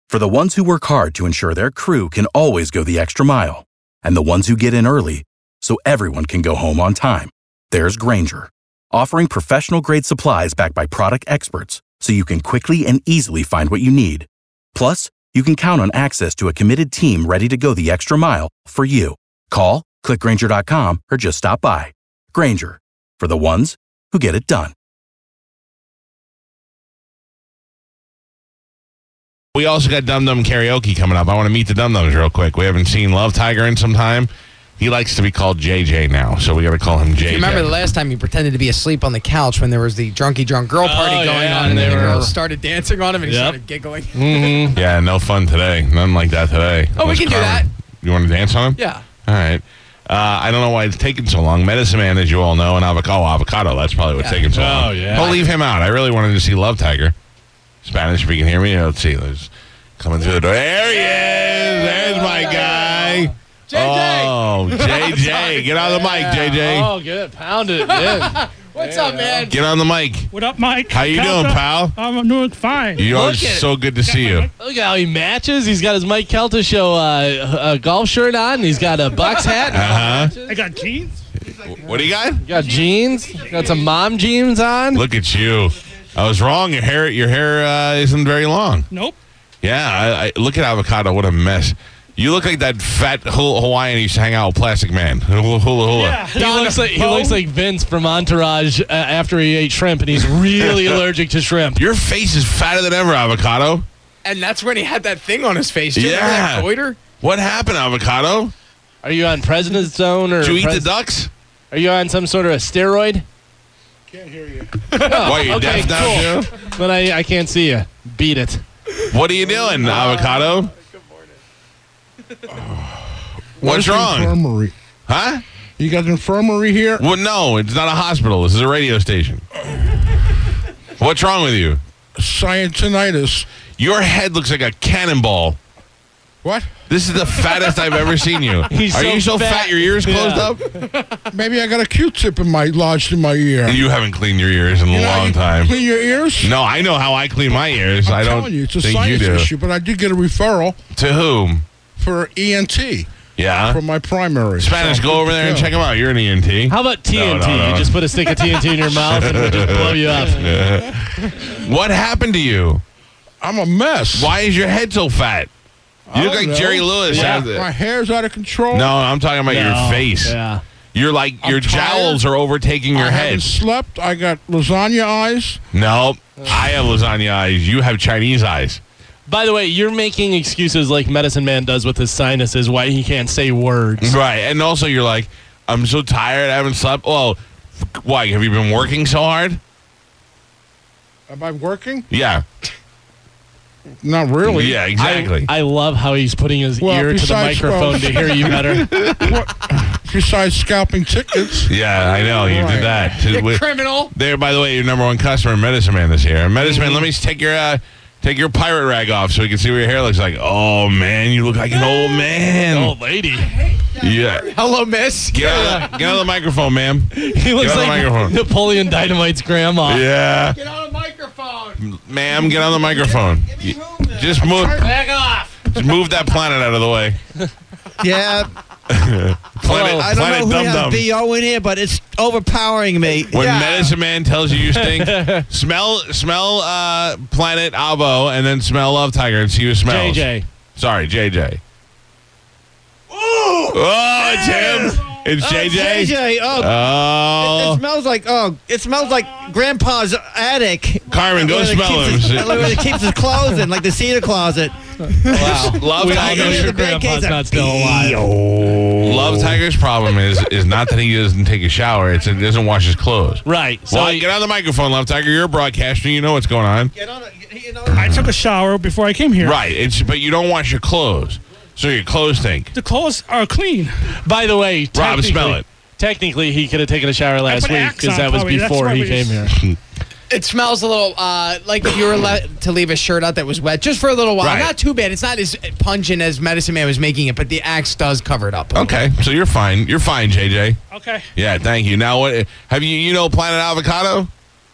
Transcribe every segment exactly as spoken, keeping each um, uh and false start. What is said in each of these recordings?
For the ones who work hard to ensure their crew can always go the extra mile, and the ones who get in early so everyone can go home on time, there's Grainger, offering professional-grade supplies backed by product experts so you can quickly and easily find what you need. Plus, you can count on access to a committed team ready to go the extra mile for you. Call, click Grainger dot com, or just stop by. Grainger, for the ones who get it done. We also got Dum Dum Karaoke coming up. I want to meet the Dum Dums real quick. We haven't seen Love Tiger in some time. He likes to be called J J now, so we got to call him J J. You remember the last time he pretended to be asleep on the couch when there was the drunky drunk girl party oh, going yeah, on, and they the were- girls started dancing on him, and he Yep. started giggling. Mm-hmm. Yeah, no fun today. Nothing like that today. Oh, we Unless can do Carmen- that. You want to dance on him? Yeah. All right. Uh, I don't know why it's taking so long. Medicine Man, as you all know, and avocado, avocado. That's probably what's Yeah. taking so Oh, long. yeah. We'll leave him out. I really wanted to see Love Tiger. Spanish, if you can hear me. Let's see. Let's coming through the door. There he is. There's my guy. J J. Oh, J J. Get on the mic, J J. Oh, good. Pound it. Yeah. What's up, man? Get on the mic. What up, Mike? How you doing, pal? I'm doing fine. You know, Look it's at it. so good to see you. Look at how he matches. He's got his Mike Kelta Show uh, a golf shirt on. And he's got a Bucks hat. Uh-huh. I got jeans. What do you got? Got jeans. Got some mom jeans on. Look at you. I was wrong. Your hair, your hair uh, isn't very long. Nope. Yeah, I, I, look at avocado. What a mess. You look like that fat Hul- Hawaiian who used to hang out with Plastic Man. Hula hula. hula. Yeah. He looks like he looks like Vince from Entourage uh, after he ate shrimp, and he's really allergic to shrimp. Your face is fatter than ever, avocado. And that's when he had that thing on his face. Do you remember Yeah. that goiter? What happened, avocado? Are you on President's Zone or? Did you eat pres- the ducks? Are you on some sort of a steroid? Can't hear you. Why, you okay, deaf now, too? But I I can't see you. Beat it. What are you doing, avocado? What's wrong? Infirmary. Huh? You got an infirmary here? Well, no, it's not a hospital. This is a radio station. What's wrong with you? Scientinitis. Your head looks like a cannonball. What? This is the fattest I've ever seen you. He's Are so you so fat, fat. your ears closed Yeah. up? Maybe I got a Q-tip in my lodged in my ear. You haven't cleaned your ears in a You know how long you time. Clean your ears? No, I know how I clean my ears. I'm I don't telling you, it's a think you science do. issue. But I did get a referral To whom? for E N T Yeah. from my primary. Spanish, So, go over there and check them out. You're an E N T. How about T N T? No, no, no. You just put a stick of T N T in your mouth and it would just blow you up. What happened to you? I'm a mess. Why is your head so fat? You I look don't like know. Jerry Lewis. Yeah. Has it. My hair's out of control. No, I'm talking about your No. face. Yeah. You're like, I'm your tired. jowls are overtaking your I head. haven't slept. I got lasagna eyes. No, I have lasagna eyes. You have Chinese eyes. By the way, you're making excuses like Medicine Man does with his sinuses why he can't say words. Right. And also, you're like, I'm so tired. I haven't slept. Well, f- why? Have you been working so hard? Am I working? Yeah. Not really. Yeah, exactly. I, I love how he's putting his Well, ear to the besides, microphone well- to hear you better. Besides scalping tickets. yeah, I know. You Right. did that. To- with- Criminal. There, by the way, your number one customer, Medicine Man, this year. Medicine Man, let me take your uh, take your pirate rag off so we can see what your hair looks like. Oh man, you look like an old man. Old lady. Yeah. Hello, miss. Get on, the, get on the microphone, ma'am. He looks on the like microphone. Napoleon Dynamite's grandma. Yeah. Get on the microphone. Ma'am, get on the microphone. You- Just move, Back off. just move that planet out of the way. Yeah, Planet, I don't planet know who dum has dum. B O in here, but it's overpowering me. When Yeah. Medicine Man tells you you stink, smell smell uh, Planet Avo and then smell Love Tiger and see who smells. J J. Sorry, J J. Oh, it's him. It's Oh, J J. J J, oh, Oh, it smells like oh, it smells like Grandpa's attic. Carmen, go Where it smell keeps him. his- Where it keeps his clothes in, like the cedar closet. Wow. Love We all know Tiger. your The bed grandpa's case not are- still alive. Love Tiger's problem is is not that he doesn't take a shower; it's that he doesn't wash his clothes. Right. So Well, get on the microphone, Love Tiger. You're a broadcaster. You know what's going on. Get on it, you know. I took a shower before I came here. Right. It's but you don't wash your clothes, so your clothes stink. The clothes are clean. by the way, Rob, technically- smell it. Technically, he could have taken a shower last put week Axe because on that was probably. That's before why he we came just- here. It smells a little uh, like if you were let to leave a shirt out that was wet just for a little while. Right. Not too bad. It's not as pungent as Medicine Man was making it, but the Axe does cover it up. Okay, so you're fine. You're fine, J J. Okay. Yeah, thank you. Now, what have you? You know Planet Avocado?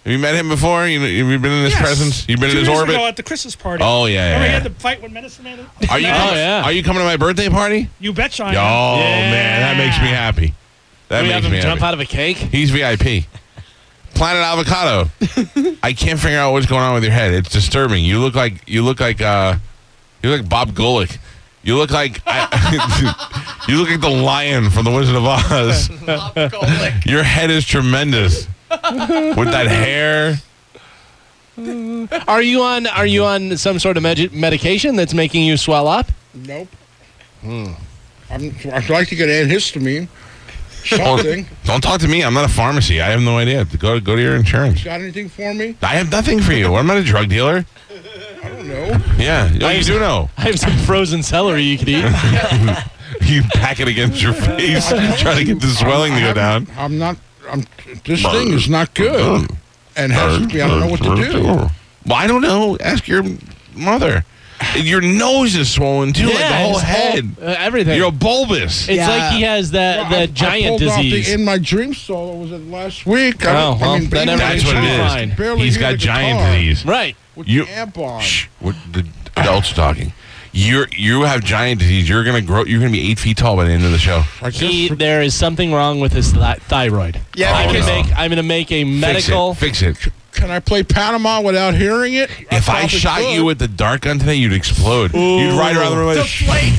Have you met him before? You, have you been in his Yes. presence? You've been Two in his years orbit? ago at the Christmas party. Oh, yeah, Remember yeah, he had yeah. the fight with Medicine Man? Are you, Oh, coming, yeah. are you coming to my birthday party? You betcha I Oh, am. man, that makes me happy. That we makes have me him jump happy. out of a cake. He's V I P. Planet Avocado. I can't figure out what's going on with your head. It's disturbing. You look like you look like uh, you look like Bob Golick. You look like I, you look like the lion from the Wizard of Oz. Your head is tremendous with that hair. Are you on? Are you on some sort of med- medication that's making you swell up? Nope. I'm, I'd like to get antihistamine. Well, Something. don't talk to me. I'm not a pharmacy. I have no idea. Go go to your insurance. Got anything for me? I have nothing for you. I'm not a drug dealer. I don't know. Yeah, oh, you do know. I have some frozen celery you could eat. You pack it against your face, try to get the swelling to go down. I'm not. I'm. This thing is not good, and has to be. I don't know what to do. Well, I don't know. Ask your mother. Your nose is swollen too, like the Yeah, whole his head. Uh, everything. You're bulbous. it's Yeah. like he has that I- that I giant pulled off disease. the, in my dream solo was it last week? I, Oh, don't- well, I mean, then baby, That's what it Fine. is. Fine. barely He's hear got the giant guitar disease. right. with You- the amp on. Shh. What the adults talking? You're you have giant disease. You're gonna grow. You're gonna be eight feet tall by the end of the show. I guess He, for- there is something wrong with his thi- thyroid. Yeah, I'm because- gonna make. I'm gonna make a medical. Fix it. Fix it. can I play Panama without hearing it? If I probably shot could. you with the dart gun today, you'd explode. You'd ride around the room like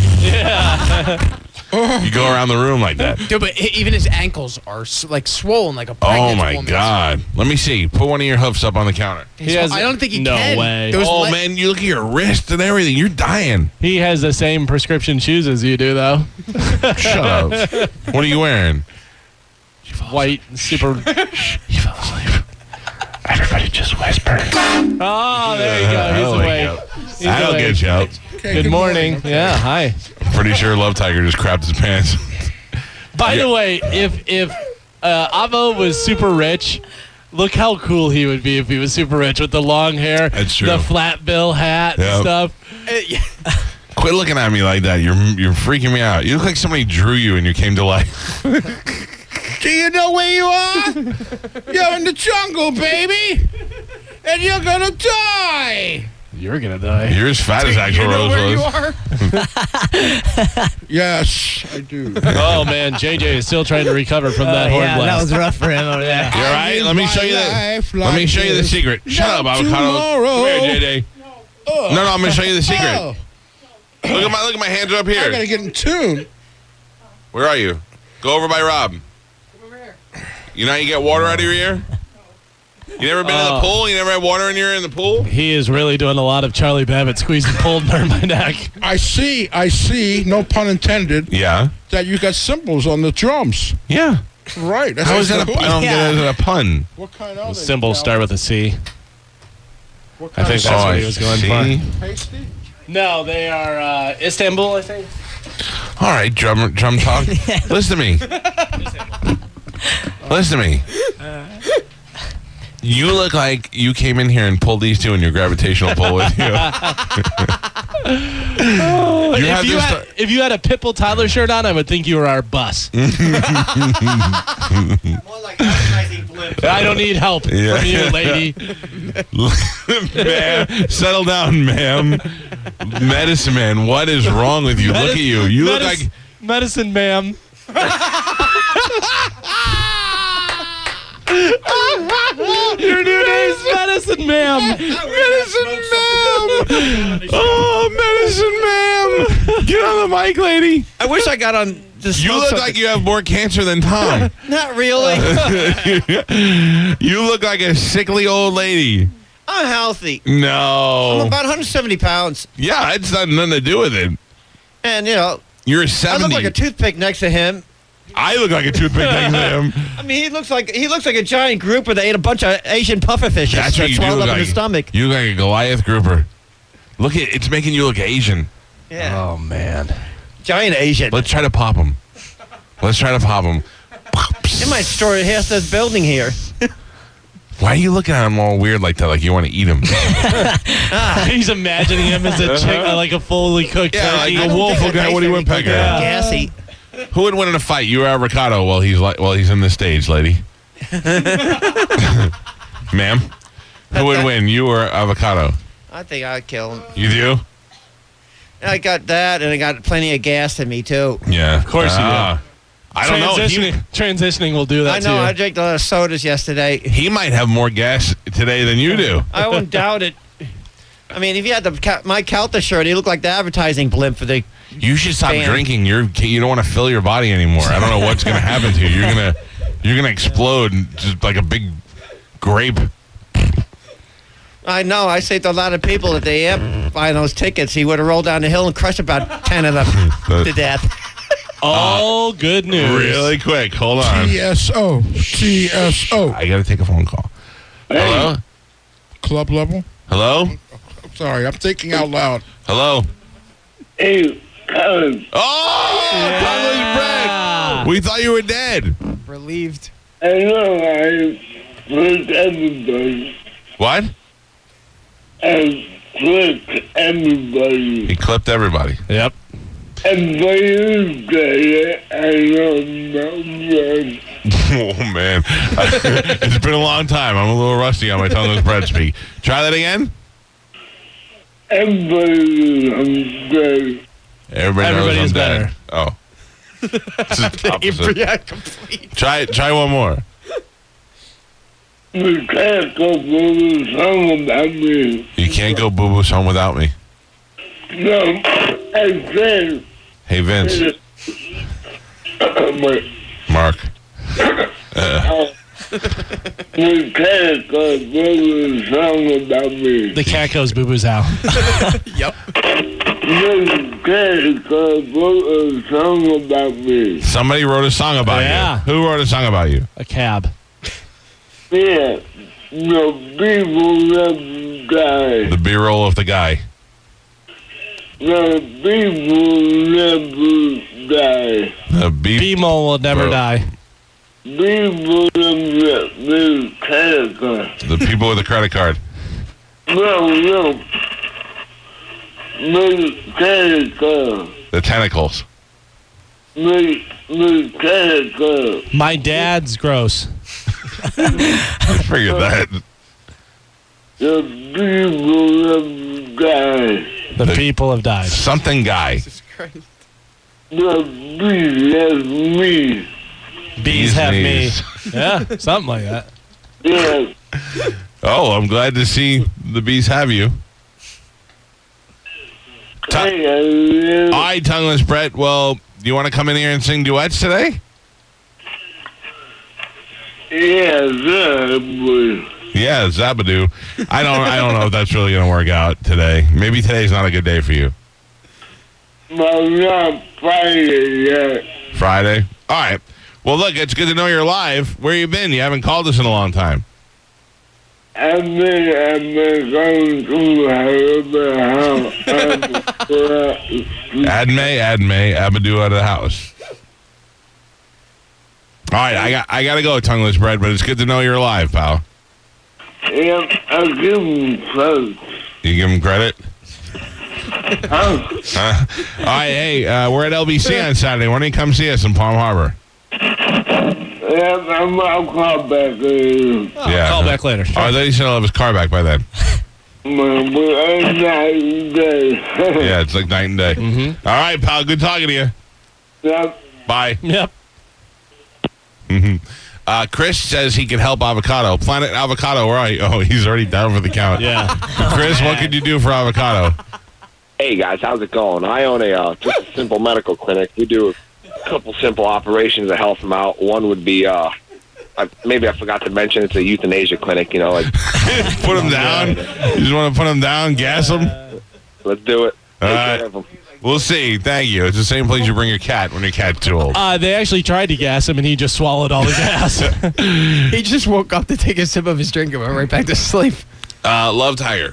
You go around the room like that. Dude, but e- even his ankles are s- like swollen like a Oh pregnant my woman's. God! Let me see. Put one of your hoofs up on the counter. He has- I don't think he no can. way. Those Oh le- man, you look at your wrist and everything. You're dying. He has the same prescription shoes as you do, though. Shut up. What are you wearing? White, super. You fell asleep. Everybody just whisper. Oh, there you go. He's That'll awake. get you. He's That'll awake. get you out. Okay, Good morning. Okay. Yeah, hi. Pretty sure Love Tiger just crapped his pants. By Yeah. the way, if if uh, Avo was super rich, look how cool he would be if he was super rich with the long hair, That's true. the flat bill hat Yep. and stuff. Uh, yeah. Quit looking at me like that. You're you're freaking me out. You look like somebody drew you and you came to life. Do you know where you are? You're in the jungle, baby, and you're gonna die. You're gonna die. You're as fat as You Axl know Rose where you was. are? Yes, I do. Oh man, J J is still trying to recover from that horn yeah, that blast. was rough for him over there. You all right? Let me show you the. Let me show you the secret. Shut up, avocado. tomorrow. Come here, J J. No, no, I'm gonna show you the secret. Oh, Look at my look at my hands are up I gotta here. get in tune. Where are you? Go over by Rob. You know how you get water out of your ear? You never been in Oh. the pool? You never had water in your ear in the pool? He is really doing a lot of Charlie Babbitt squeezing pulled around my neck. I see, I see, no pun intended, Yeah. that you got cymbals on the drums. Yeah. Right. That's How is that a, I don't Yeah. get it as a pun. What kind of Symbols start with a C. What I kind think of that's Oh, what I he was going see. for. pasty? No, they are uh, Istanbul, I think. All right, drum drum talk. Listen to me. Listen to me. You look like you came in here and pulled these two in your gravitational pull with you. you if, have you this. had, if you had a Pitbull Tyler shirt on, I would think you were our bus. More like advertising blimp. I don't need help Yeah. from you, lady. Ma'am, settle down, ma'am. Medicine man, what is wrong with you? Look at you. You look Medic- like medicine, ma'am. Your new name's medicine, ma'am. medicine man. Oh, medicine man. Get on the mic, lady. I wish I got on to You smoke look something. like you have more cancer than Tom. Not really. You look like a sickly old lady. I'm healthy. No. I'm about one hundred seventy pounds. Yeah, it's not nothing to do with it. And, you know, You're I seventy. look like a toothpick next to him. I look like a toothpick next to him. I mean, he looks like he looks like a giant grouper that ate a bunch of Asian puffer fishes. That's what you do swallowed look up in like. his stomach. You look like a Goliath grouper. Look at it's making you look Asian. Yeah, Oh, man. giant Asian. Let's try to pop him. Let's try to pop him. It might destroy half this building here. Why are you looking at him all weird like that? Like you want to eat him? He's imagining him as a chick, like a fully cooked Yeah, like turkey. a wolf will get Woody Woodpecker. Yeah. Gassy. Who would win in a fight? You or avocado? While he's like, while he's in the stage, lady. Ma'am, who would win, you or avocado? I think I'd kill him. You do? I got that, and I got plenty of gas in me, too. Yeah. Of course you do. I don't know. Transitioning, He, transitioning will do that I know, to you. I drank a lot of sodas yesterday. he might have more gas today than you do. I wouldn't doubt it. I mean, if you had the Ca- Mike Calta shirt, he looked like the advertising blimp for the... You should stop Bam. drinking. You're you don't want to fill your body anymore. I don't know what's going to happen to you. You're gonna you're gonna explode just like a big grape. I know. I say to a lot of people that they am buying those tickets, he would have rolled down the hill and crushed about ten of them to death. All good news. Really quick. Hold on. T S O. T S O. I got to take a phone call. Hello. Club level. Hello. I'm sorry. I'm thinking out loud. Hello. Hey, Colin, Oh, Tongueless Brett. We thought you were dead. Relieved. I know I clicked everybody. What? I clicked everybody. He clipped everybody. Yep. And by you say it, I don't know. Oh man, it's been a long time. I'm a little rusty on my tongueless bread speak. Try that again. Everybody is good. Everybody, Everybody knows is I'm dead. better. Oh. This is opposite. Yeah, complete. Try try one more. You can't go for the song about me. You can't go boo boo's home without me. No, I said, Hey Vince, but Mark. you can't go for the song about me. The cat goes boo boo's out. You can't go for the song about me. Somebody wrote a song about Yeah. you. Who wrote a song about you? A cab. Yeah, the people that die. The B-roll of the guy. The people never die. The B. B-Mole will never Bro. die. People that live Canada. The people with the credit card. No, no. Mechanical. The tentacles. Me- Mechanical. My dad's gross. I figured that. The people that die. The The- people have died. Something guy. The bee has me. Bees have knees. me. Yeah, something like that. Yes. Oh, I'm glad to see the bees have you. Tu- Hey, I live. All right, tongueless Brett. Well, do you want to come in here and sing duets today? Yes, uh, boy. Yeah, Zabadoo. I don't. I don't know if that's really going to work out today. Maybe today's not a good day for you. But not Friday yet. Friday. All right. Well, look, it's good to know you're alive. Where you been? You haven't called us in a long time. I've been, I've been going to the house. Adme, Adme, Abadoo out of the house. All right, I got. I got to go, tongueless Brett. But it's good to know you're alive, pal. Yeah, I'll give him close. You give him credit. Huh? Uh, all right, hey, uh, we're at L B C on Saturday. Why don't you come see us in Palm Harbor? Yeah, I'm, I'll call back later. yeah. Call back later. Oh, I thought you said I'll have his car back by then. But I'm not dead. Yeah, it's like night and day. Mm-hmm. All right, pal. Good talking to you. Yep. Bye. Yep. hmm Uh, Chris says he can help Avocado. Planet Avocado, where are you? Oh, he's already down for the count. Yeah. Chris, what could you do for Avocado? Hey guys, how's it going? I own a uh, just a simple medical clinic. We do a couple simple operations to help them out. One would be, uh, I, maybe I forgot to mention, it's a euthanasia clinic. You know, like Put him down. You just want to put him down, gas him? let's do it. All Take right. care of 'em. We'll see. Thank you. It's the same place you bring your cat when your cat's too old. Uh, they actually tried to gas him, and he just swallowed all the gas. He just woke up to take a sip of his drink and went right back to sleep. Uh, Love Tiger.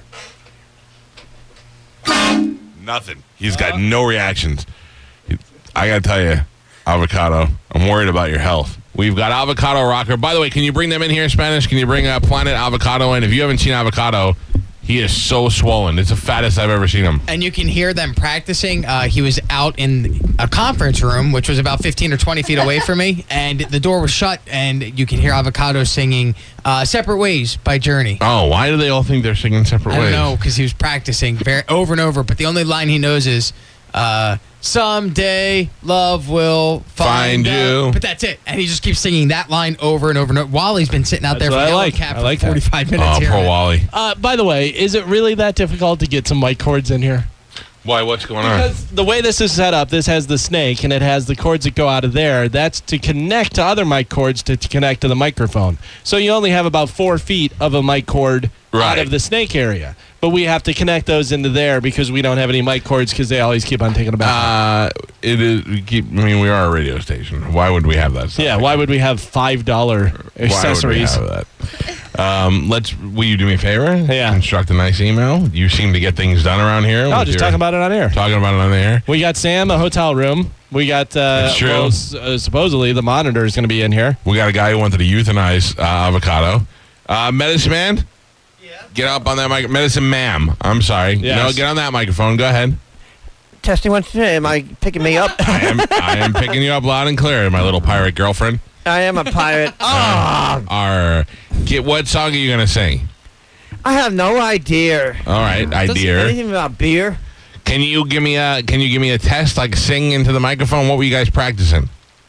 Nothing. He's got no reactions. I got to tell you, Avocado, I'm worried about your health. We've got Avocado Rocker. By the way, can you bring them in here in Spanish? Can you bring uh, Planet Avocado in? If you haven't seen Avocado, He is so swollen. It's the fattest I've ever seen him. And you can hear them practicing. Uh, he was out in a conference room, which was about fifteen or twenty feet away from me, and the door was shut, and you could hear Avocado singing uh, Separate Ways by Journey. Oh, why do they all think they're singing separate I ways? don't know, because he was practicing very, over and over, but the only line he knows is, uh, someday love will find, Find you. But that's it. And he just keeps singing that line over and over and over. Wally's been sitting out That's there for what I Yellow like. Cap I for like that. forty-five minutes Oh, here. poor Wally. Uh, by the way, is it really that difficult to get some mic cords in here? Why? What's going on? Because the way this is set up, this has the snake and it has the cords that go out of there. That's to connect to other mic cords to, to connect to the microphone. So you only have about four feet of a mic cord Right. out of the snake area. But we have to connect those into there because we don't have any mic cords because they always keep on taking them back. Uh, it is. We keep. I mean, we are a radio station. Why would we have that stuff? yeah, why would we have five dollar accessories? Why would we have that? Um, let's. Will you do me a favor? Yeah. Construct a nice email. You seem to get things done around here. No, with just your- talking about it on air. Talking about it on the air. We got Sam, a hotel room. We got, uh, That's true. well, s- uh, supposedly the monitor is going to be in here. We got a guy who wanted to euthanize uh, Avocado. Uh, Medicine Man. Yeah. Get up on that mic. Medicine Ma'am. I'm sorry. Yes. No, get on that microphone. Go ahead. Testing one. Am I picking me up? I am. I am picking you up loud and clear, my little pirate girlfriend. I am a pirate. Oh, Our. Get. What song are you gonna sing? I have no idea. All right, idea. Anything about beer? Can you give me a Can you give me a test, like sing into the microphone? What were you guys practicing?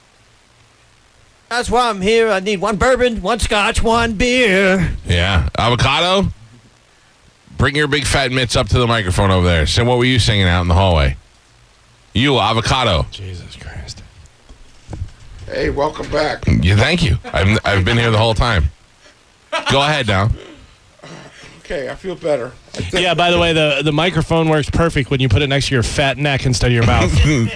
That's why I'm here. I need one bourbon, one scotch, one beer. Yeah, Avocado. Bring your big fat mitts up to the microphone over there. So, what were you singing out in the hallway? You, Avocado. Jesus Christ. Hey, welcome back. Yeah, thank you. I've I've been here the whole time. Go ahead now. Okay, I feel better. I think- Yeah, by the way, the, the microphone works perfect when you put it next to your fat neck instead of your mouth.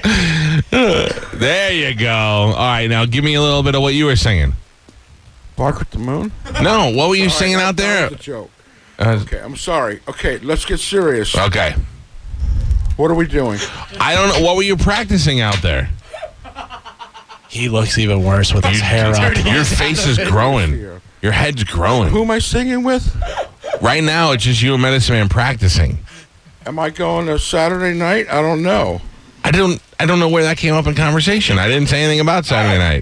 There you go. All right, now give me a little bit of what you were singing. Bark with the moon? No, what were you All right, singing that- out there? That was a joke. Uh, Okay, I'm sorry. Okay, let's get serious. okay. What are we doing? I don't know. What were you practicing out there? He looks even worse with his hair up. Your face is growing. Your head's growing. Who am I singing with? Right now, it's just you and Medicine Man practicing. Am I going to Saturday night? I don't know. I don't. I don't know where that came up in conversation. I didn't say anything about Saturday night.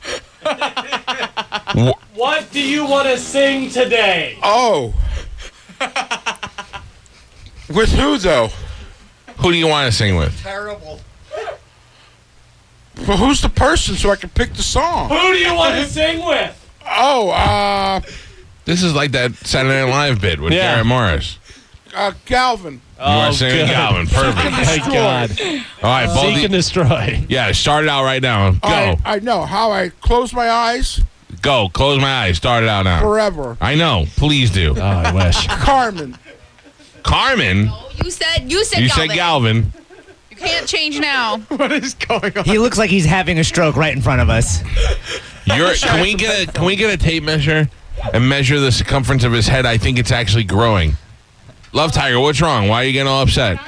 Wh- What do you want to sing today? Oh. With who, though? Who do you want to sing with? Terrible. Well, who's the person so I can pick the song? Who do you want to sing with? Oh, uh, This is like that Saturday Night Live bit with Yeah. Garrett Morris. uh Galvin. You want to sing with good. Galvin? Perfect. Thank God. All right, both Seek of and you- destroy. yeah, start it out right now. Go, I, I know how I close my eyes go. Close my eyes. Start it out now. forever. I know. Please do. Oh, I wish. Carmen. Carmen. You said you said You Galvin. said Galvin. You can't change now. What is going on? He looks like he's having a stroke right in front of us. You're, can we get a Can we get a tape measure and measure the circumference of his head? I think it's actually growing. Love Tiger, what's wrong? Why are you getting all upset?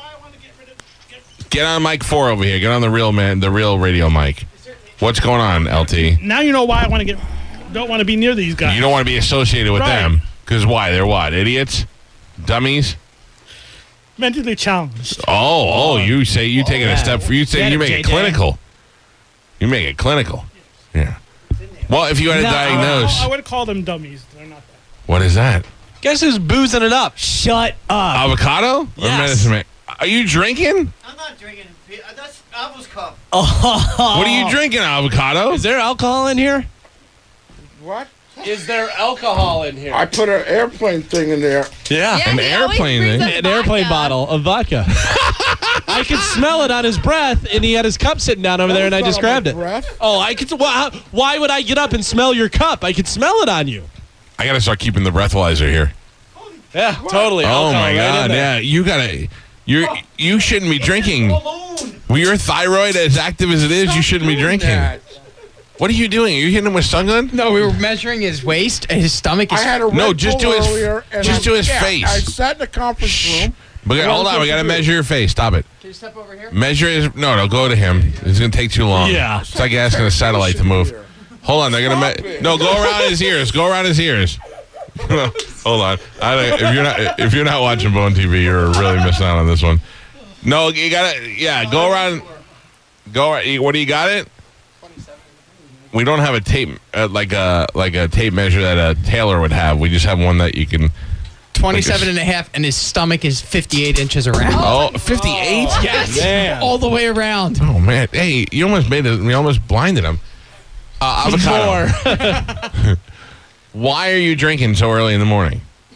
Get on mic four over here. Get on the real man, the real radio mic. What's going on, L T? Now you know why I want to get. Don't want to be near these guys. You don't want to be associated with Right. them because why? They're what? Idiots? Dummies? Mentally challenged. Oh, oh, you say you take it a step for you say Get you it, make it J J. clinical. You make it clinical. Yeah. Well, if you had to No. diagnose, I would call them dummies. They're not that. what is that? Guess who's boozing it up? Shut up. Avocado? Or Yes. medicine man? Are you drinking? I'm not drinking beer. That's Apple's cup. What are you drinking, Avocado? Is there alcohol in here? What? Is there alcohol in here? I put an airplane thing in there. Yeah. Yeah, An he always airplane brings thing? us An airplane vodka. bottle of vodka. I could smell it on his breath, and he had his cup sitting down over there, and I That was just not on grabbed my it. breath. Oh, I could. Why, why would I get up and smell your cup? I could smell it on you. I gotta start keeping the breathalyzer here. Yeah, totally. Oh Alcohol my right in god, there. yeah. You gotta you're you shouldn't be drinking. Well, your thyroid as active as it is, you shouldn't be drinking. That. What are you doing? Are you hitting him with stun gun? No, we were measuring his waist, his stomach. His I had a Red No, just Bull to his- earlier, and just I- to his yeah, face. I sat in the conference room. But Well, hold on, we what gotta to do? measure your face. Stop it. Can you step over here? Measure his no, no, go to him. It's gonna take too long. Yeah. It's like asking a satellite to move. Hold on, they're gonna Stop me- it. No, go around his ears. Go around his ears. Hold on. I don't, if you're not if you're not watching Bone T V, you're really missing out on this one. No, you gotta. Yeah, go around. Go. What do you got it? We don't have a tape uh, like a like a tape measure that a tailor would have. We just have one that you can. twenty-seven and a half, and his stomach is fifty-eight inches around. Oh, fifty-eight? Yes. Man. All the way around. Oh, man. Hey, you almost made it. We almost blinded him. Uh, avocado. Why are you drinking so early in the morning?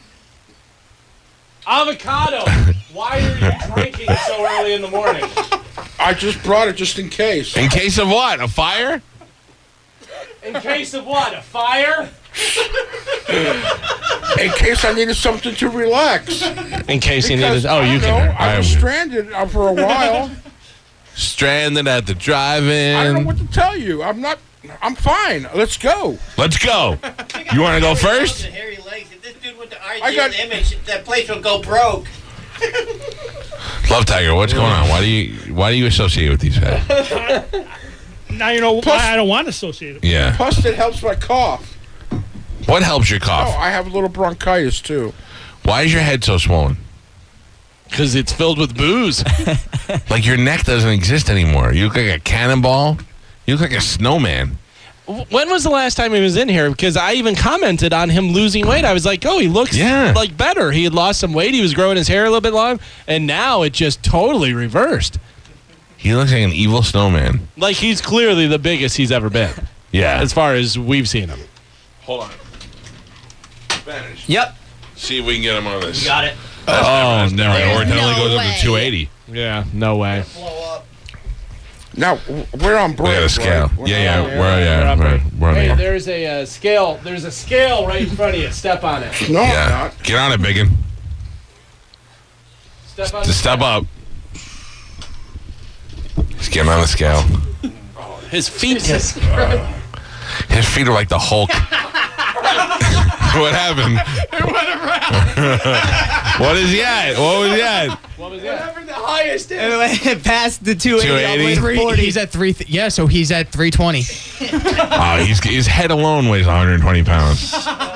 Avocado. Why are you drinking so early in the morning? I just brought it just in case. In case of what? A fire? In case of what? A fire? In case I needed something to relax. In case you Because, needed. Oh, I you don't can. know, I was I'm- stranded uh, for a while. Stranded at the drive-in. I don't know what to tell you. I'm not. I'm fine. Let's go. Let's go. You want to go first? Hairy legs. If this dude went to I ideal got- image, that place would go broke. Love Tiger, what's going on? Why do you why do you associate with these guys? Now you know Plus- why I don't want to associate it. Yeah. Plus, it helps my cough. What helps your Oh, cough? I have a little bronchitis too. Why is your head so swollen? Because it's filled with booze. Like your neck doesn't exist anymore. You look like a cannonball. You look like a snowman. When was the last time he was in here? Because I even commented on him losing weight. I was like, oh, he looks Yeah. like better. He had lost some weight. He was growing his hair a little bit long. And now it just totally reversed. He looks like an evil snowman. Like he's clearly the biggest he's ever been. Yeah. As far as we've seen him. Hold on. Spanish. Yep. See if we can get him on this. Got it. That's Oh, never, that's never no. gonna work. It only No goes up way. to two eighty. Yeah, no way. Now w- we're on break. We got a scale. right? We're Yeah, yeah. not- We're, We're yeah. up We're, there. we're on Hey, the- there's a uh, scale. There's a scale right in front of you. Step on it. No, I'm Yeah. not. Get on it, biggin. Step on Just step up. He's getting on the scale. His feet. His feet are like the Hulk. What happened? It went around. What is he at? What was he at? What was that? It passed the two eighty. all the way to Three, forty. he's at three. Th- yeah, so he's at three twenty. Oh, he's, his head alone weighs one hundred twenty pounds.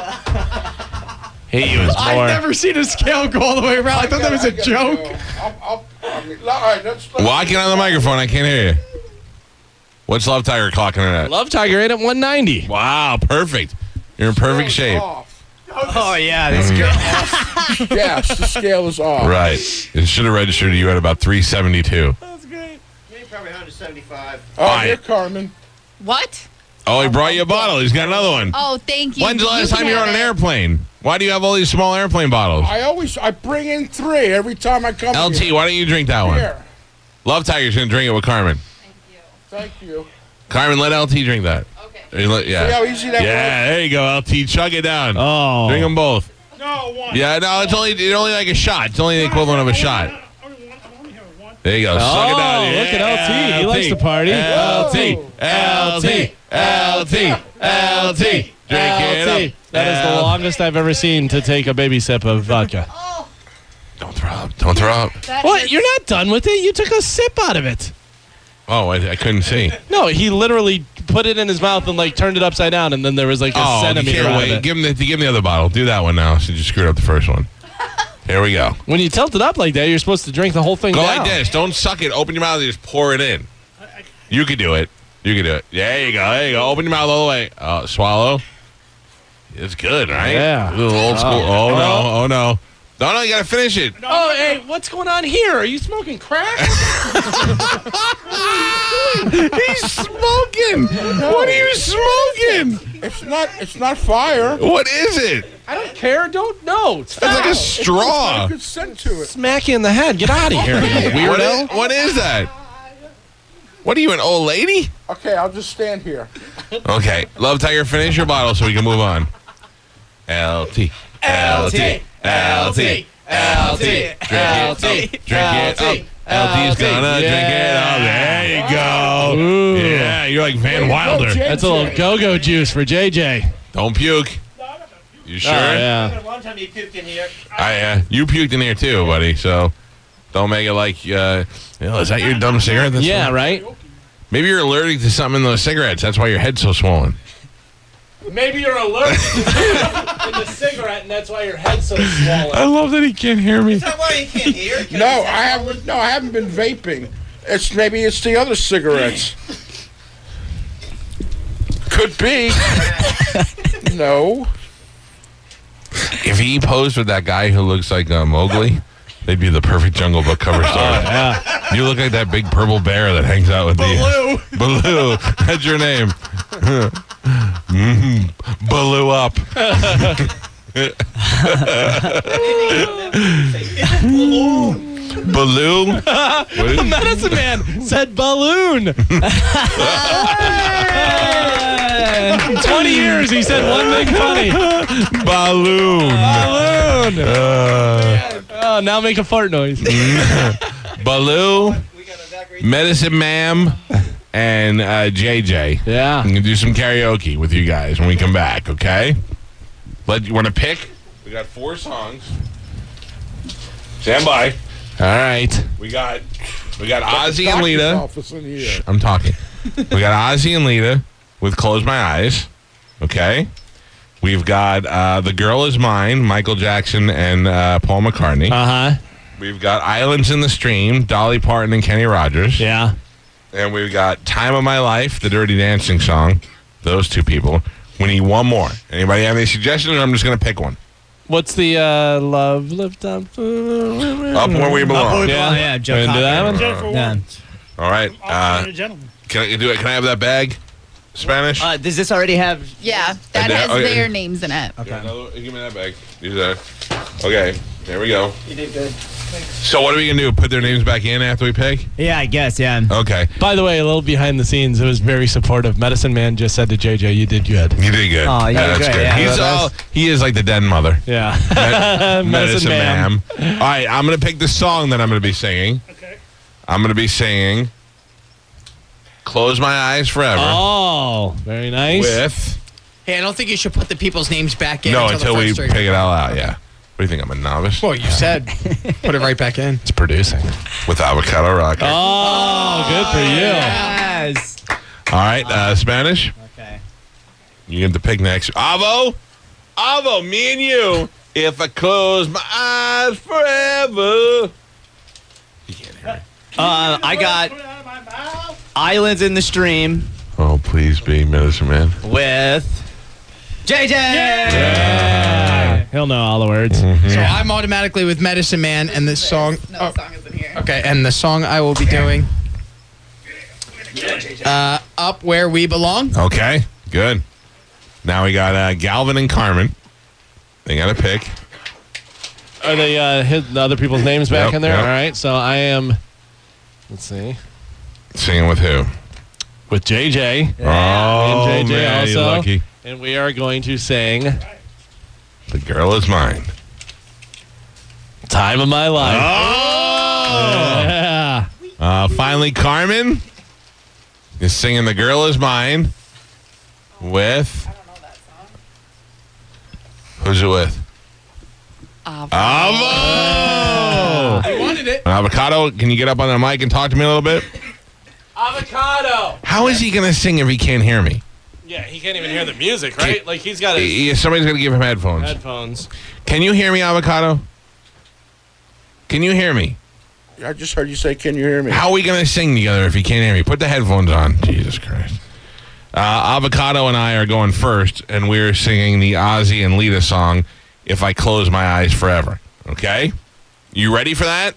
He was I've more. never seen a scale go all the way around. I thought that was a I gotta joke. go. I'll, I'll, I mean, all right, let's, let's, Walking on the microphone, I can't hear you. What's Love Tiger clocking it at? Love Tiger in at one ninety. Wow, perfect. You're in perfect scale is shape. off. Oh, yeah. That's good. Yes, the scale is off. Right. It should have registered you at about three seventy-two. Maybe probably one seventy-five. Oh, Fine. here, Carmen. What? Oh, he brought you a bottle. He's got another one. Oh, thank you. When's the last You time can you were on have an it. airplane? Why do you have all these small airplane bottles? I always I bring in three every time I come L T, here. why don't you drink that one? Here. Love Tiger's going to drink it with Carmen. Thank you. Carmen, let L T drink that. Okay. You let- See how Yeah. easy that Yeah, there you go, L T. Chug it down. Oh. Drink them both. No, one. Yeah, no, it's only it's only like a shot. It's only the equivalent of a shot. Only one- only have one. There you go. Oh, Suck it down. look at L T. He Yeah, likes to party. L T. L T. L T. L T. Drink it L T. up. That is the L- longest I've ever seen to take a baby sip of vodka. Don't throw up. Don't throw up. That What? hurts. You're not done with it? You took a sip out of it. Oh, I, I couldn't see. No, he literally put it in his mouth and like turned it upside down, and then there was like a Oh, you centimeter can't out of wait. it. Give him the give him the other bottle. Do that one now. Since you screwed up the first one. Here we go. When you tilt it up like that, you're supposed to drink the whole thing Go down. like this. Don't suck it. Open your mouth and just pour it in. You can do it. You can do it. There you go. There you go. Open your mouth all the way. Uh, swallow. It's good, right? Yeah. A little old school. Oh, no. Oh, no. No, no. You got to finish it. Oh, hey, what's going on here? Are you smoking crack? He's smoking. What are you smoking? It's not. It's not fire. What is it? I don't care. Don't know. It's It's like a Got straw. a good scent to it. smack you in the head. Get out of here, you What weirdo. is, what is that? What are you, an old lady? Okay, I'll just stand here. Okay. Love Tiger, finish your bottle so we can move on. L T. L T. L T. L T. Drink it up. Drink it up. L T's gonna drink it up. There you go. Ooh. Yeah, you're like Van Wilder. That's a little go-go juice for J J. Don't puke. You sure? Oh, yeah. One time you puked in here. I, uh, you puked in here too, buddy. So don't make it like, uh, you know, is that your dumb cigarette? That's Yeah, right? Maybe you're allergic to something in those cigarettes. That's why your head's so swollen. Maybe you're allergic to the cigarette, and that's why your head's so swollen. I love that he can't hear me. Is that why you can't hear? No, I haven't. No, I haven't been vaping. It's maybe it's the other cigarettes. Could be. No. If he posed with that guy who looks like uh, Mowgli, they'd be the perfect Jungle Book cover story. Oh, yeah. You look like that big purple bear that hangs out with Baloo. the Baloo. That's your name. mm-hmm. Baloo up. Baloo. The medicine man said balloon. Twenty years he said one thing funny. Balloon. Balloon. Uh, Oh, now make a fart noise. Baloo, Medicine Ma'am, and uh, J J. Yeah. I'm going to do some karaoke with you guys when we come back, okay? Let you want to pick? We got four songs. Stand by. All right. We got we got Ozzy and Lita. Office in here. Shh, I'm talking. We got Ozzy and Lita with Close My Eyes, okay? We've got uh, The Girl Is Mine, Michael Jackson and uh, Paul McCartney. Uh-huh. We've got Islands in the Stream, Dolly Parton and Kenny Rogers. Yeah. And we've got Time of My Life, the Dirty Dancing song. Those two people. We need one more. Anybody have any suggestions, or I'm just going to pick one? What's the uh, love lift up? Up Where We Belong. Yeah, yeah, Joe Into that one? Jennifer Yeah. Warnes. All right. Officer Uh, and a gentleman. can I do it? Can I have that bag? Spanish? Uh, does this already have? Yeah, that And, uh, has okay. their names in it. Yeah, another- give me that bag. Use that. Okay. There we go. You did good. So what are we going to do? Put their names back in after we pick? Yeah, I guess. Yeah. Okay. By the way, a little behind the scenes, it was very supportive. Medicine Man just said to J J, you did good. You did good. Oh, you Yeah, did that's great, good. yeah. He's Well, all, he is like the den mother. Yeah. Med- Medicine Man. All right, I'm going to pick the song that I'm going to be singing. Okay. I'm going to be singing Close My Eyes Forever Oh, very nice. with... Hey, I don't think you should put the people's names back in No, until, until the we first pick three. it all out, yeah. What do you think, I'm a novice? Well, you said put it right back in. It's producing. With Avocado Rocker. Oh, good for you. Yes. All right, uh, Spanish, Okay. you get to pick next. Avo, Avo, me and you. If I close my eyes forever. You can't hear me. Uh, I got Put it out of my mouth. Islands in the Stream Oh, please be Medicine Man. with J J. Yeah. He'll know all the words. So I'm automatically with Medicine Man, and the song. No oh, song is in here. okay, and the song I will be doing. Uh, Up Where We Belong. Okay, good. Now we got uh, Galvin and Carmen. They got to pick. Are they uh, hit the other people's names back Yep, in there? yep. All right. So I am, let's see, Singing with who? with J J. Oh, And J J man, you're also. lucky. And we are going to sing The Girl Is Mine. Time of My Life. Oh! Yeah. Uh, finally, Carmen is singing The Girl Is Mine with... I don't know that song. Who's it with? Avo. Avo! I wanted it. Avocado, can you get up on the mic and talk to me a little bit? Avocado. How is he going to sing if he can't hear me? Yeah, he can't even hear the music, right? Like he's got his He- Somebody's going to give him headphones. headphones. Can you hear me, Avocado? Can you hear me? I just heard you say, "Can you hear me?" How are we going to sing together if he can't hear me? Put the headphones on. Jesus Christ. Uh, Avocado and I are going first, and we're singing the Ozzy and Lita song, If I Close My Eyes Forever. Okay? You ready for that?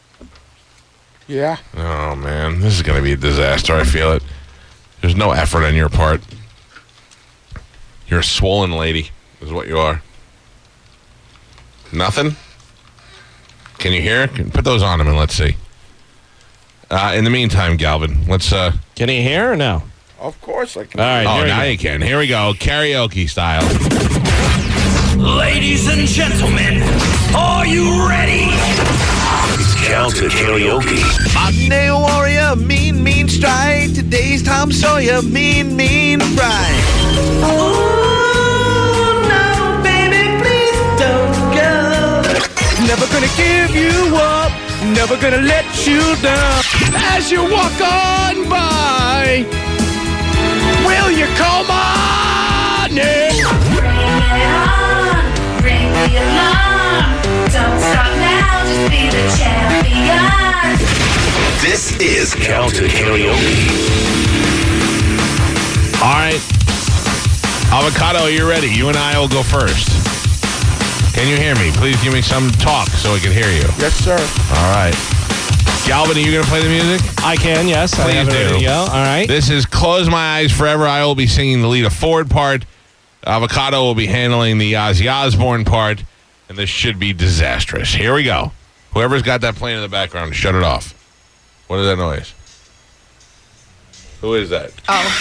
Yeah. Oh, man. This is going to be a disaster. I feel it. There's no effort on your part. You're a swollen lady, is what you are. Nothing? Can you hear? Put those on him and let's see. Uh, in the meantime, Galvin, let's... Uh, Can he hear or no? Of course I can. All right. oh, here we now go. you can. Here we go. Karaoke style. Ladies and gentlemen, are you ready? It's Counter Karaoke. Monday warrior, mean, mean strike. Today's Tom Sawyer, mean, mean pride. Oh, no, baby, please don't go. Never gonna give you up, never gonna let you down. As you walk on by, will you call my money. Ring the alarm. Don't stop now, just be the champion. This is Counter Karaoke. All right. Avocado, are you ready? You and I will go first. Can you hear me? Please give me some talk so I can hear you. Yes, sir. All right. Galvin, are you going to play the music? I can, yes. I Please have it ready do. to go. All right. This is Close My Eyes Forever. I will be singing the Lita Ford part. Avocado will be handling the Ozzy Osbourne part. And this should be disastrous. Here we go. Whoever's got that playing in the background, shut it off. What is that noise? Who is that?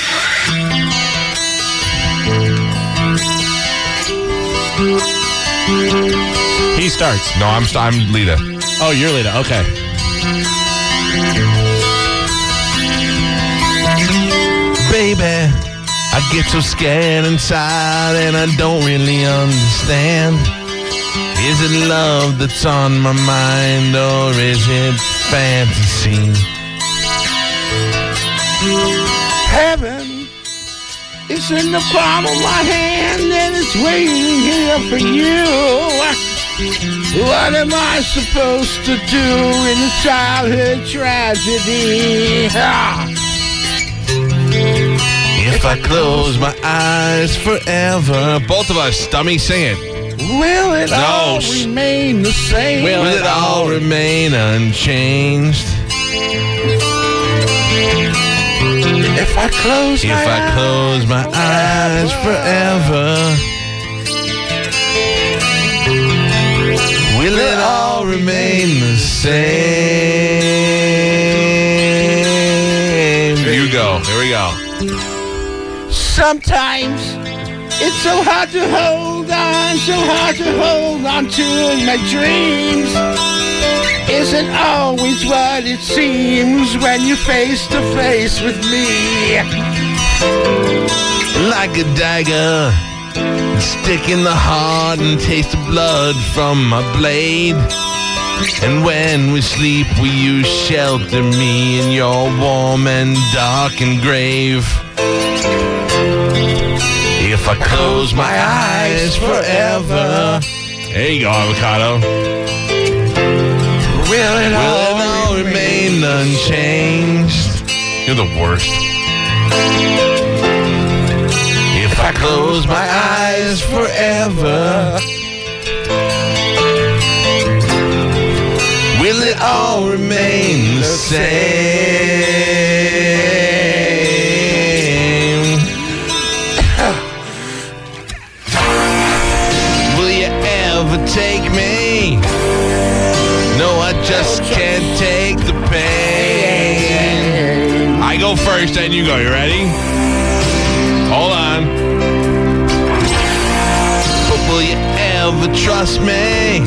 He starts. No, I'm I'm Lita. Oh, you're Lita. Okay. Baby, I get so scared inside and I don't really understand. Is it love that's on my mind or is it fantasy? Heaven is in the palm of my hand and it's waiting here for you. What am I supposed to do in a childhood tragedy? Ah. If I close my eyes forever. Both of us, Dummy, sing it. Will it No, all sh- remain the same? Will it all remain unchanged? If I close If my I eyes close my eyes forever, will it all remain the same? You go. Here we go. Sometimes it's so hard to hold on, so hard to hold on to my dreams. Isn't always what it seems when you're face to face with me. Like a dagger, stick in the heart and taste the blood from my blade. And when we sleep, will you shelter me in your warm and darkened grave? If I close my eyes forever. There you go, Avocado. Will it Will all, it all remain unchanged? You're the worst. If I close my eyes forever, will it all remain the same? Will you ever take me? No, I just can't take the pain. I go first, then you go. You ready? Hold on. But will you ever trust me?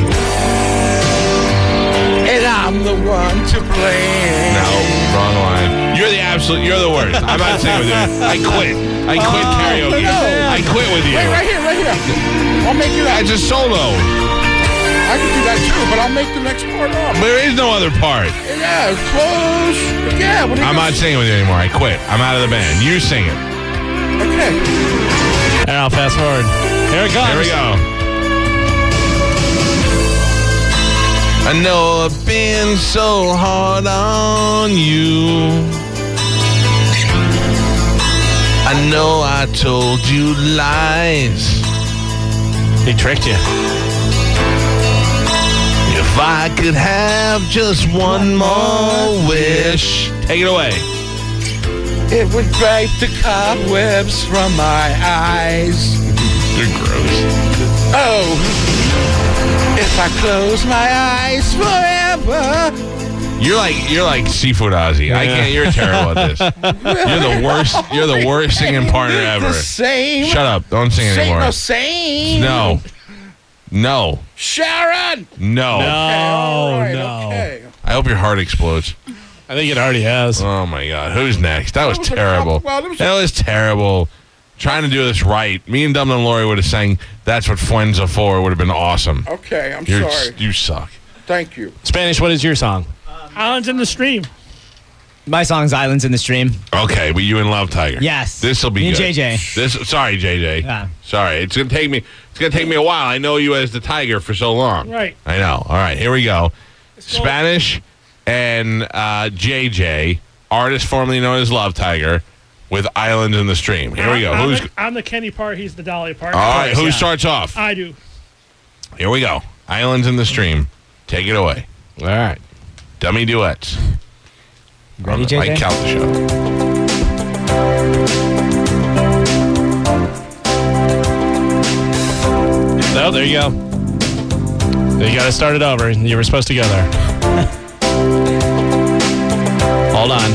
and I'm the one to blame. No, wrong line. You're the absolute. You're the worst. I'm not saying with you. I quit. I quit Oh, karaoke. no. I quit with you. Wait, right here, right here. I'll make you that. It's a solo. I can do that too, but I'll make the next part up. There is no other part. Yeah, close. Yeah, what do you I'm not singing with you anymore. I quit. I'm out of the band. You sing it. Okay. And I'll fast forward. Here it comes. Here we go. I know I've been so hard on you. I know I told you lies. He tricked you. If I could have just one more wish. Take it away. It would break the cobwebs from my eyes. You're gross. Oh, if I close my eyes forever. You're like you're like Seafood Ozzy. I Yeah. can't. You're terrible at this. You're the worst. You're the worst singing partner ever. The same. Shut up. Don't sing Same, anymore. no, same. No. No. Sharon. No. No, all right, no. okay. I hope your heart explodes. I think it already has. Oh my God. Who's next? That was was a terrible. couple- well, there was a- That was terrible. Trying to do this right. Me and Dumb and Lori would have sang That's What Friends Are For. It would have been awesome. Okay, I'm You're, sorry. You suck. Thank you. Spanish, what is your song? Islands in the Stream. My song's Islands in the Stream. Okay, but you in love, Tiger. Yes. This will be Me and good. J J. This. Sorry, J J. Yeah. Sorry. It's gonna take me. It's gonna take me a while. I know you as the Tiger for so long. Right. I know. All right. Here we go. Spanish and uh, J J, artist formerly known as Love Tiger, with Islands in the Stream. Here we go. I'm, Who's? the, I'm the Kenny part. He's the Dolly part. All right. Who starts off? I do. Here we go. Islands in the Stream. Take it away. All right. Dummy duets. Ready, I J J? count the show. No, there you go. You got to start it over. You were supposed to go there. Hold on.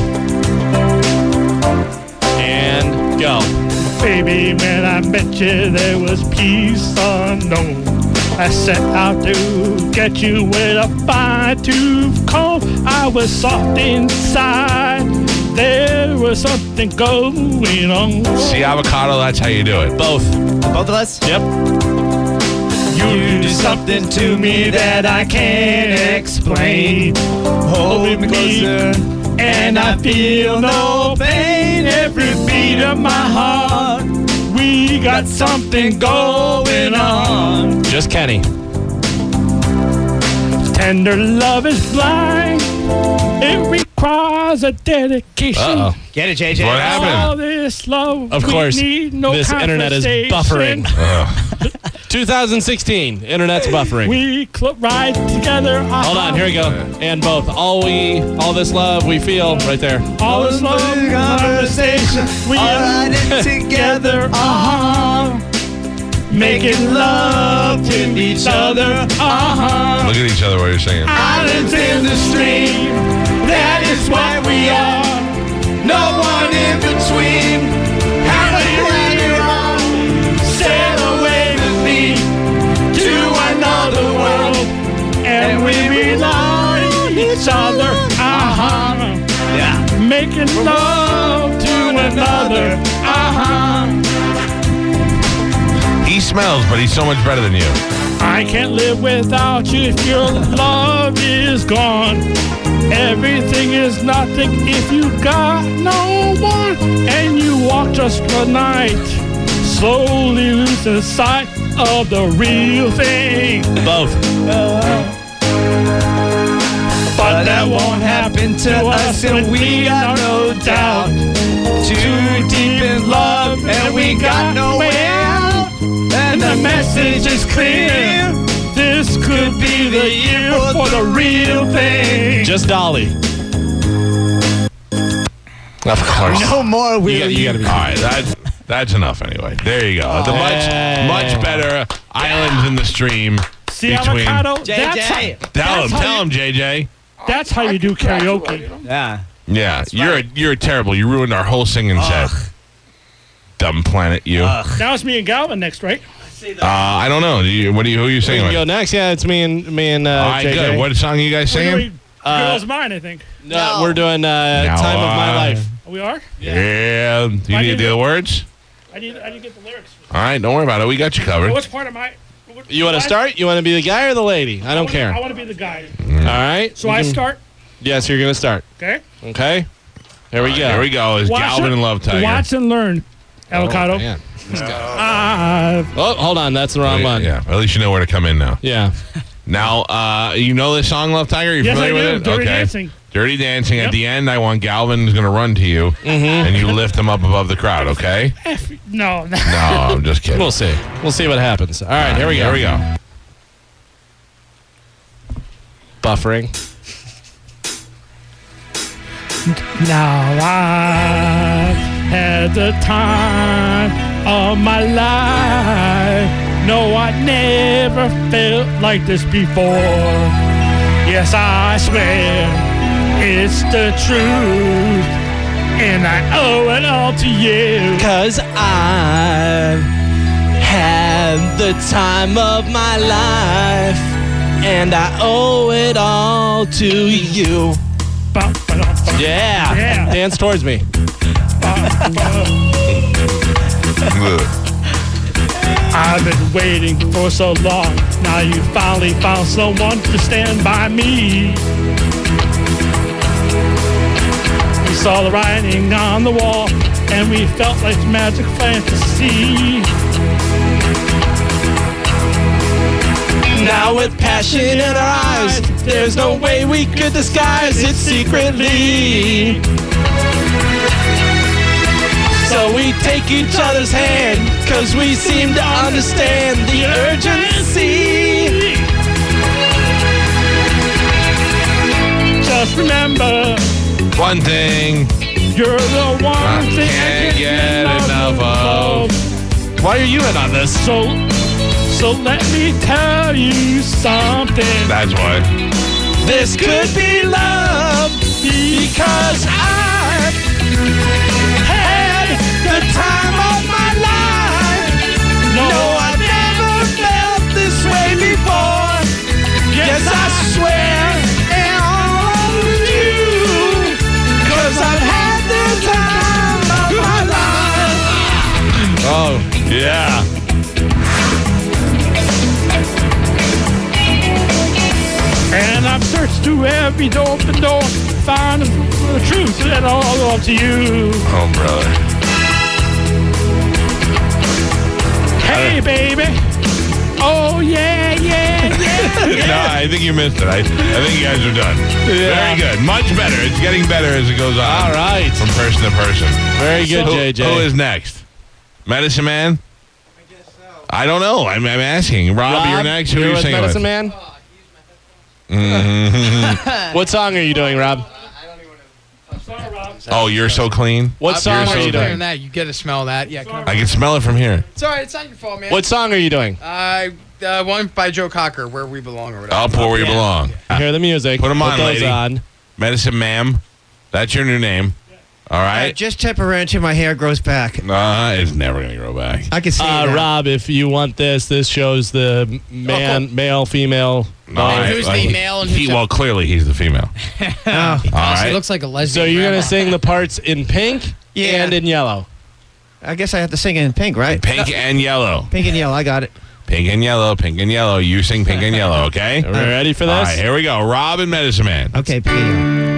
And go. Baby, when I met you, there was peace unknown. I set out to get you with a fine tooth comb. I was soft inside. There was something going on. See, avocado, that's how you do it. Both. Both of us? Yep. You do something to me that I can't explain. Hold me closer, and I feel no pain. Every beat of my heart, we got something going on. Just Kenny. Tender love is blind. It requires a dedication. Uh-oh. Get it, J J. What happened? All this love, Of we course, need no this internet is conversation. buffering. twenty sixteen, internet's buffering. We cl- ride together. Hold on, here we go. And both. All we, all this love we feel, right there. All this love conversation. We are riding together. Uh-huh. Making love to each other. Uh-huh. Look at each other while you're singing. Islands in the stream. That is what we are. No one in between. How do you wrong? Sail away with me to another world, and we rely on each other. Uh-huh. Yeah. Making love to another. Uh-huh. He smells, but he's so much better than you. I can't live without you if your love is gone. Everything is nothing if you got no one. And you walk just the night, slowly losing sight of the real thing. Both. But that won't happen to us, and we got no doubt. Too deep in love, and we got no way out. And the message is clear. This could be the year for the real thing. Just Dolly. Of course. No more will You got- you you. gotta be- All right, that's, that's enough anyway. There you go. The much, Hey. much better Islands in the Stream. See, between- avocado? J That's J. how, Tell that's him, how tell you- him, J J. That's how you do karaoke. Yeah. Yeah, you're you're terrible. You ruined our whole singing set. Dumb planet, you. Uh, Now it's me and Galvin next, right? I don't know. Do you, what do you? Who are you We singing can with? go next. Yeah, it's me and me and uh, All right, J J. good. What song you guys We're singing? doing Uh, Girls Mine, I think. No, we're doing uh, Now Time of My I- Life. We are? Yeah. Do you I need can the do- words? I need, I need to get the lyrics. All right, don't worry about it. We got you covered. What's part of my... What, You want to what? start? You want to be the guy or the lady? I don't wanna- care. I want to be the guy. Mm. All right. So You I can- start, Yes, you're going to start. okay? Okay. Here we go. Here we go. Is Watch Galvin it- in Love Tiger? Watch and learn, avocado. Oh, man. Ah, Oh, hold on. That's the wrong one. Yeah, at least you know where to come in now. Yeah. Now, uh, you know this song, Love Tiger? You Yes, I familiar do. with it? Dirty okay. Dancing. Dirty Dancing. At Yep. the end, I want Galvin's going to run to you, Mm-hmm. and you lift him up above the crowd, okay? F- no, no. No, I'm just kidding. We'll see. We'll see what happens. All right. Here we go. Here we go. Buffering. Now I've had the time of my life. No, I never felt like this before. Yes, I swear it's the truth, and I owe it all to you. Cause I've had the time of my life, and I owe it all to you. Ba, ba, da, ba. Yeah. Yeah. Dance towards me. I've been waiting for so long. Now you finally found someone to stand by me. You Saw the writing on the wall, and we felt like magic fantasy. Now with passion in our eyes, there's no way we could disguise it secretly. So we take each other's hand, cause we seem to understand the urgency. Just remember, one thing you're the one I thing can't I get enough of. Why are you in on this? So, so let me tell you something. That's why. This could be love because I've had the time of my life. No, I've never felt this way before. Yes, I swear and all of you, cause I've had the time of my life. Oh, yeah. And I've searched through every open door, find the truth and all up to you. Oh, brother. Hey, baby. Oh, yeah, yeah, yeah, yeah. No, I think you missed it. I, I think you guys are done. Yeah. Very good. Much better. It's getting better as it goes on. All right. From person to person. Very good, Who- J J. Who is next? Medicine Man? I guess so. I don't know. I'm, I'm asking. Rob, Rob, you're next. Who you're are you with singing Medicine with? Man? Mhm. What song are you doing, Rob? Oh, You're So Clean? What Uh, song you're are so you clear doing? in That you get to smell that. Yeah, come on. I can smell it from here. It's all right. It's not your fault, man. What song are you doing? Uh, uh, one by Joe Cocker, Where We Belong, or whatever. Up where we belong. Hear the music. Put 'em on, Put those lady. on. Medicine Ma'am. That's your new name. All Uh, right? just temporary until my hair grows back. Nah, it's never going to grow back. I can see Uh, it now. Rob, if you want this, this shows the man, male, female. No, And I- who's I- the male and he, who's the- Well, clearly he's the female. Oh. All Honestly, right. looks like a lesbian. So you're grandma. going to sing the parts in pink Yeah. and in yellow. I guess I have to sing it in pink, right? Pink and yellow. Pink and yellow, I got it. Pink and yellow, pink and yellow. You sing pink and yellow, okay? Are we ready for All this? right, here we go. Rob and Medicine Man. Okay, pink and yellow.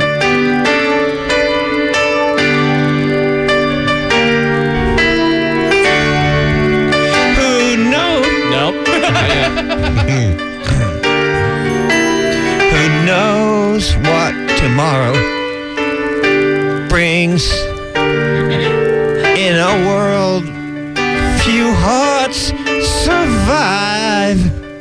Who knows? Nope. Who knows what tomorrow brings in a world few hearts survive.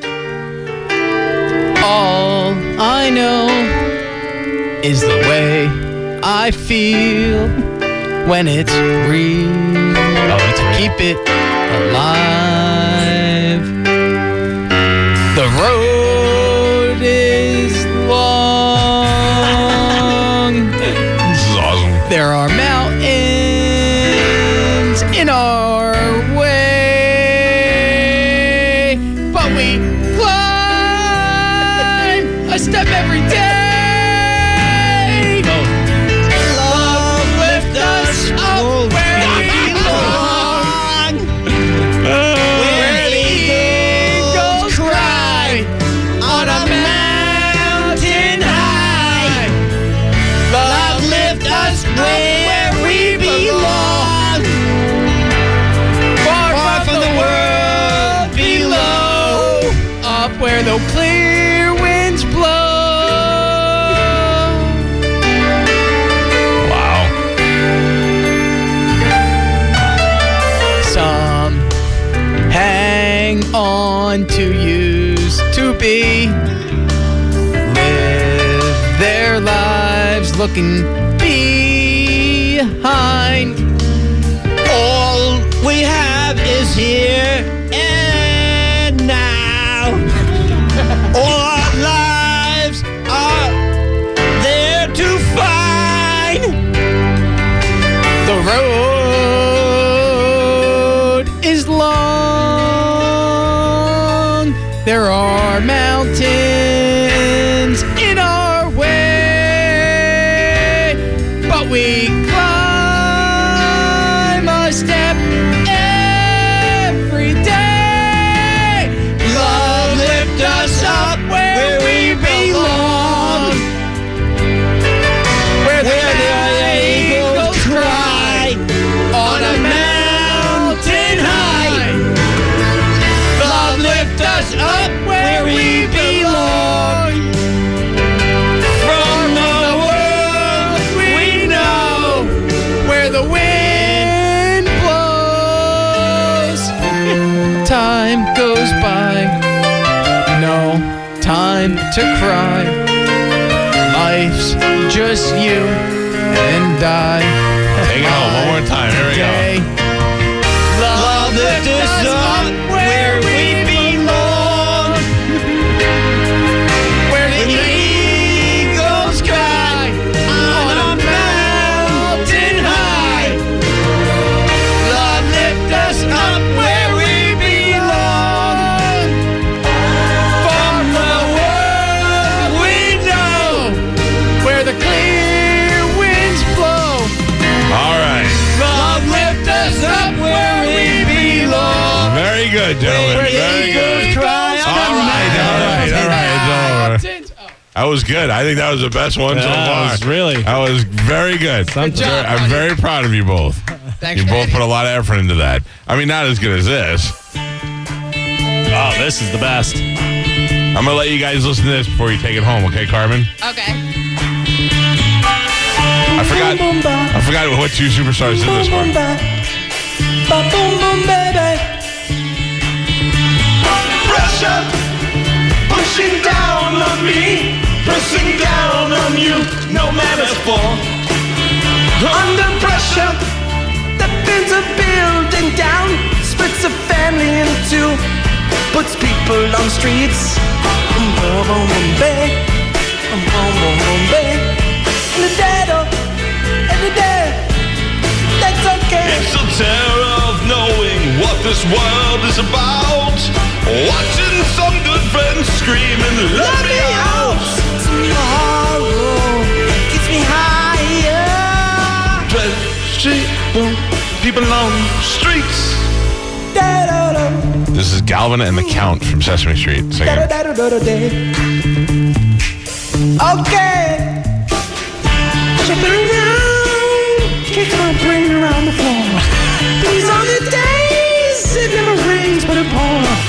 All I know is the way I feel when it's real. Oh, it's real. Keep it alive. The road is long. This is awesome. There are mountains in our way, but we climb a step every day. Love lift us up where we belong, where the eagles cry on a mountain high. Love lift us where we belong, far, far from the world below, up where the clear winds blow. Wow. Some hang on to used to be, live their lives looking behind. All we have is here and now. All our lives are there to find. The road is long. There are mountains in our way, but we climb a step every day. Love lift us up where we belong, where the goes by. No time to cry. Life's just you and I. Take it home one more time. Here we go. Love lift us up where we belong. Where the eagles cry on a mountain high. Love lift us up where we belong. From the world we know, where the clear winds blow. All right. Love lift us up where we belong. Very good, gentlemen. Very good. All right, all right, all right. It's over. That was good. I think that was the best one so That far. was really- That was very good. Good job, Very- I'm buddy. very proud of you both. Thanks, You both Daddy. put a lot of effort into that. I mean, not as good as this. Oh, this is the best. I'm going to let you guys listen to this before you take it home, okay, Carmen? Okay. I forgot I forgot what two superstars did this one. Pressure pushing down on me, pressing down on you, no metaphor. Under pressure, the things are building down, splits a family in two, puts people on streets. Boom, boom, boom, boom, bang. Boom, boom, boom, boom, bang. In the dead of, in the dead, that's okay. It's the terror of knowing what this world is about. Watching some good friends screaming, let me out. Tomorrow gets me higher. People on the streets. This is Galvin and the Count from Sesame Street singing. Okay. Jumping around, kicks my brain around the floor. These are the days, it never rains but it pours.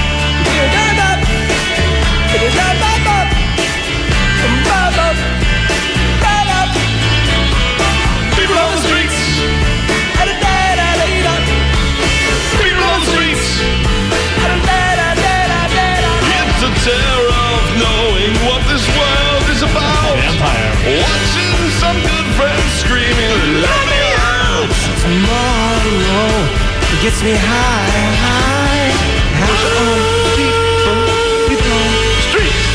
People on the streets. People on the streets. It's the terror of knowing what this world is about. Watching some good friends screaming, let me out. Tomorrow gets me high, high, high on people, people on the streets.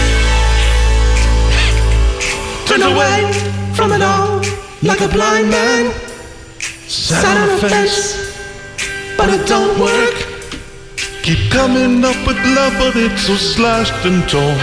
Turn away from it all like a blind man. Sat on a fence, but it don't work. Keep coming up with love, but it's so slashed and torn.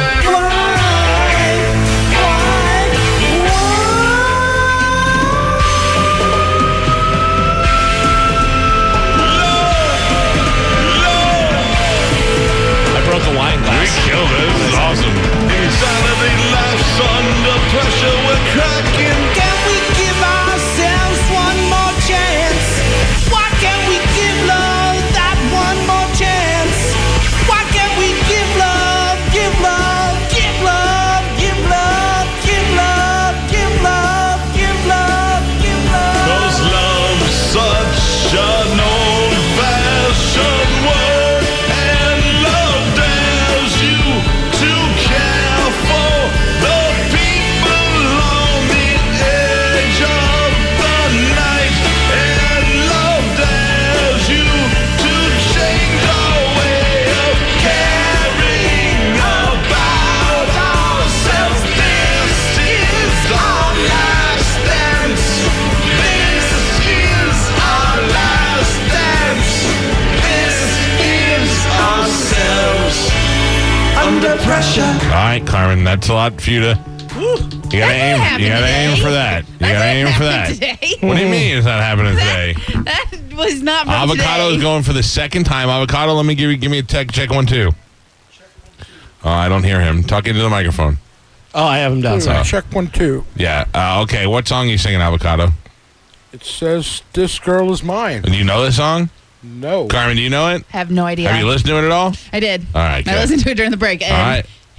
I broke a wine glass. We killed it. This is awesome. Insanity laughs under pressure. We're cracking. Can we give ourselves one more chance? Why can't we give love that one more chance? Why can't we give love, give love, give love, give love, give love, give love, give love, give love? Cause love's such an old-fashioned word, and love dares you to care for the people on the edge of the night, and love dares you to change our way of caring about ourselves. This is our last dance. This is our last dance. This is ourselves under pressure. All right, Carmen, that's a lot for you to. You gotta aim. happened You gotta aim today. for that. You gotta aim for that. Today. What do you mean it's not happening today? That was not from Avocado is today. going for the second time. Avocado, let me give you give me a tech check one two. Oh, I don't hear him. Talk into the microphone. Oh, I have him down. Sorry. Check one, two. Yeah. Uh, okay. What song are you singing, Avocado? It says, "This girl is mine." Do you know this song? No. Carmen, do you know it? Have no idea. Have you listened to it at all? I did. All right, I good. listened to it during the break. And All right.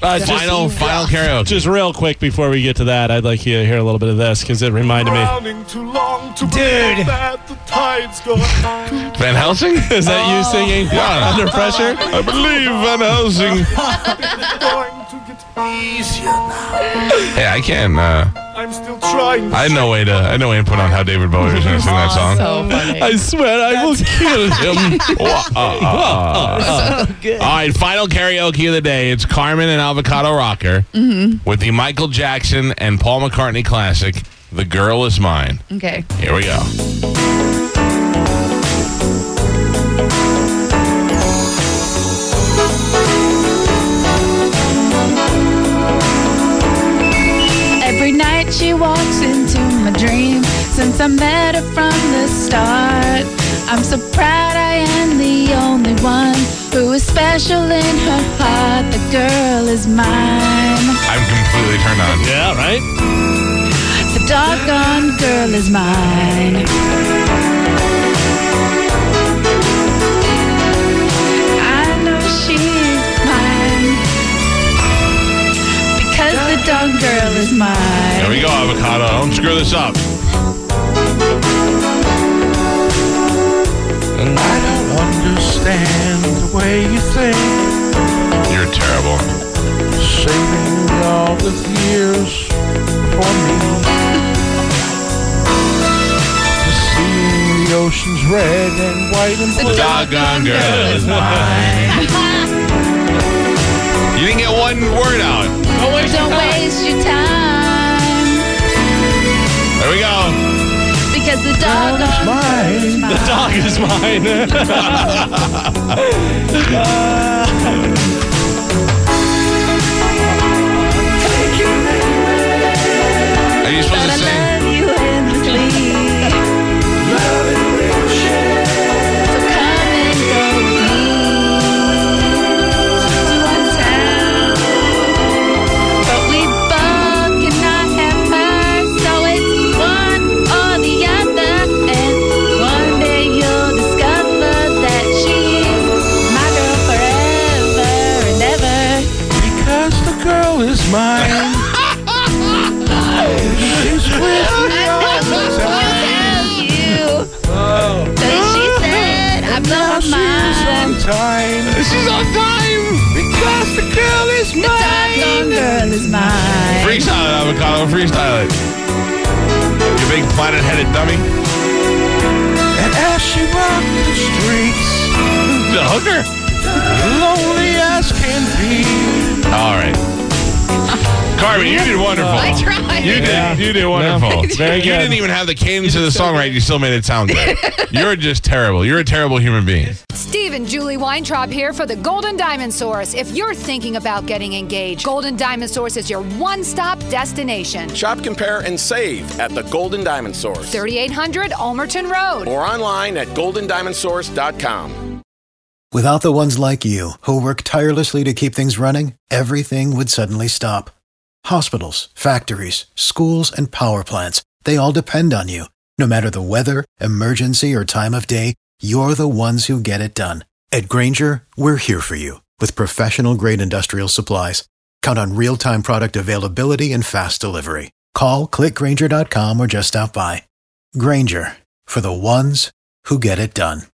Uh, just- final, final karaoke. Just real quick before we get to that, I'd like you to hear a little bit of this because it reminded me. Drowning too long to Dude. believe that the tide's gone out. Van Helsing? Is that you singing Yeah. Under Pressure? I believe Van Helsing. Going to get easier now. Hey, I can. Uh, I'm still trying. To I had no way to. I had no way to put on how David Bowie was going to sing that song. So funny. I swear I will kill him. Wah, uh, uh, uh. All right, final karaoke of the day. It's Carmen and Avocado Rocker with the Michael Jackson and Paul McCartney classic, "The Girl Is Mine." Okay. Here we go. Every night she walks into my dream. Since I met her from the start, I'm so proud I am the only one who is special in her heart. The girl is mine. I'm completely turned on. Yeah, right? The doggone girl is mine. I know she's mine because the dog girl is mine. Here we go, Avocado. Don't screw this up. And I don't understand the way you think. You're terrible. Saving all the years for me. Just seeing the oceans red and white and The blue. doggone girl is mine. You didn't get one word out. Don't waste your time There we go. because the dog is mine. The dog is mine. Are you supposed But to I sing? love you endlessly. So come and go with me to one town. But we both cannot have her, so it's one or the other. And one day you'll discover that she's my girl forever and ever. Because the girl is mine. She's with me all the time. Cause she said I blow Now her she's on mind. time. She's on time. Because the girl is The doggone mine. girl is mine. Freestyle it, Avocado. Freestyle it. You big planet-headed dummy. And as she walked the streets, The hooker. lonely as can be. All right. Carmen, you did wonderful. I tried. You did. Yeah. You did wonderful. No, very You good. didn't even have the cadence of the song right. You still made it sound good. You're just terrible. You're a terrible human being. Steve and Julie Weintraub here for the Golden Diamond Source. If you're thinking about getting engaged, Golden Diamond Source is your one-stop destination. Shop, compare, and save at the Golden Diamond Source. thirty-eight hundred Ulmerton Road. Or online at golden diamond source dot com. Without the ones like you, who work tirelessly to keep things running, everything would suddenly stop. Hospitals, factories, schools, and power plants, they all depend on you. No matter the weather, emergency, or time of day, you're the ones who get it done. At Grainger, we're here for you with professional-grade industrial supplies. Count on real-time product availability and fast delivery. Call, click Grainger dot com, or just stop by. Grainger, for the ones who get it done.